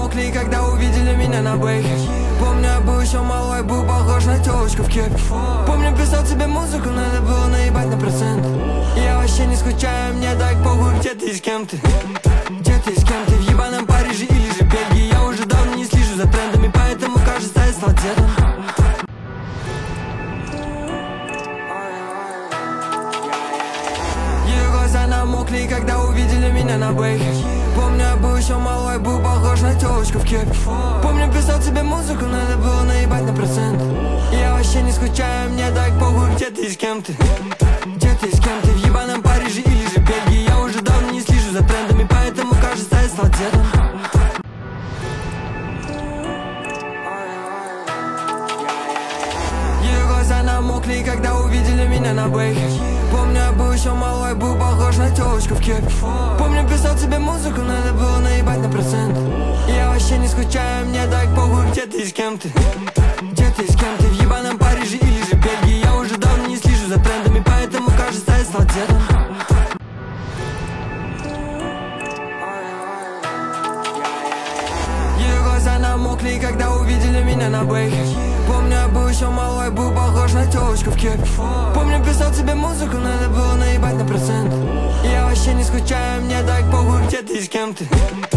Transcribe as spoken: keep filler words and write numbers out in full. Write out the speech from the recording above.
намокли, когда увидели меня на бэхе. Помню, я был еще малой, был похож на телочку в кепе. Помню, писал тебе музыку, надо было наебать на процент. Я вообще не скучаю, мне так похуй, где ты и с кем ты. Где ты и с кем ты, в ебаном Париже или же Бельгии. Я уже давно не слежу за трендами, поэтому кажется, я стал дедом. Ее глаза намокли, когда увидели меня на бэхе. Помню, я был еще малой, был похож на телочку в кепе. Помню, писал тебе музыку, надо было наебать на процент. Я вообще не скучаю, мне так похуй, где ты и с кем ты. Где ты и с кем ты, в ебаном Париже или же Бельгии. Я уже давно не слежу за трендами, поэтому кажется, я стал дедом. Ее глаза намокли, когда увидели меня на бэхе. Помню, я был еще малой, был похож на телочку в кепе. Помню, писал тебе музыку, надо было наебать на процент. Я вообще не скучаю, мне так похуй, где ты и с кем ты. Где ты и с кем ты, в ебаном Париже или же Бельгии. Я уже давно не слежу за трендами, поэтому кажется, я стал дедом. Ее глаза намокли, когда увидели меня на бэхе. Помню, я был еще малой, был похож на телочку в кепе. Помню, писал тебе музыку, надо было наебать на процент. Я вообще не скучаю, мне так похуй, где ты и с кем ты.